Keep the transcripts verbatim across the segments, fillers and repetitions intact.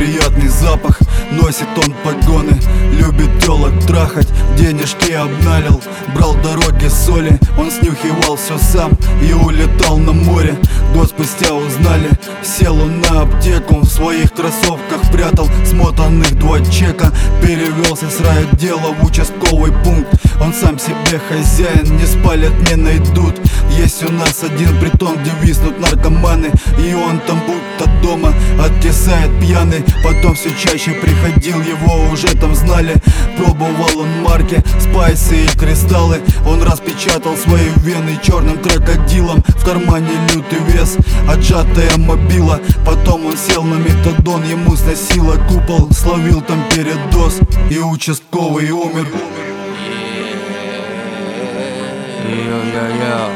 приятный запах. Носит он погоны, любит телок трахать, денежки обналил. Брал дороги соли, он снюхивал все сам и улетал на море. Год спустя узнали, сел он на аптеку, в своих кроссовках прятал смотанных два чека. Перевелся с райотдела в участковый пункт. Он сам себе хозяин, не спалят, не найдут. Есть у нас один притон, где виснут наркоманы, и он там будто дома откисает пьяный. Потом все чаще приходил, его уже там знали. Пробовал он марки, спайсы и кристаллы. Он распечатал свои вены черным крокодилом. В кармане лютый вес, отжатая мобила. Потом он сел на метадон, ему сносило купол. Словил там передоз, и участковый умер. Йо-йо-йо.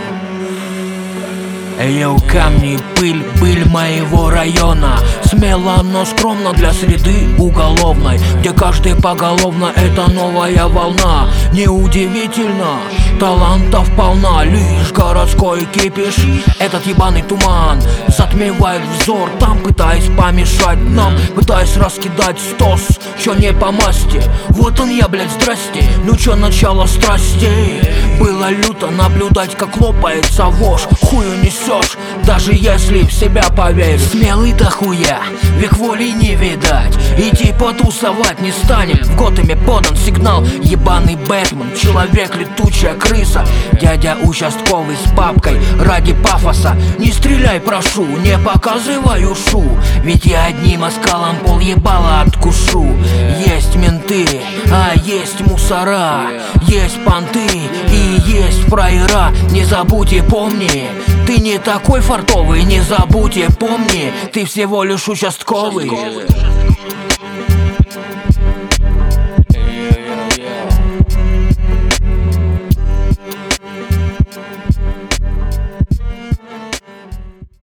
Йоу, камни, пыль, пыль моего района. Смело, но скромно для среды уголовной, где каждый поголовно — это новая волна. Неудивительно, талантов полна, лишь городской кипиш. Этот ебаный туман затмевает взор, там пытаясь помешать нам, пытаясь раскидать стос, чё не по масти. Вот он я, блядь, здрасте, ну чё начало страстей. Было люто наблюдать, как лопается вошь. Хую несешь, даже если в себя поверишь. Смелый-то хуя, век воли не видать. Иди потусовать не станем. В Готэме подан сигнал, ебаный Бэтмен, человек летучая крыса. Дядя участковый с папкой ради пафоса. Не стреляй, прошу, не показывай ушу, ведь я одним оскалом пол ебала откушу. Есть менты, а есть мусора, есть понты и есть фраера. Не забудь и помни, ты не такой фартовый, не забудь и помни, ты всего лишь участковый.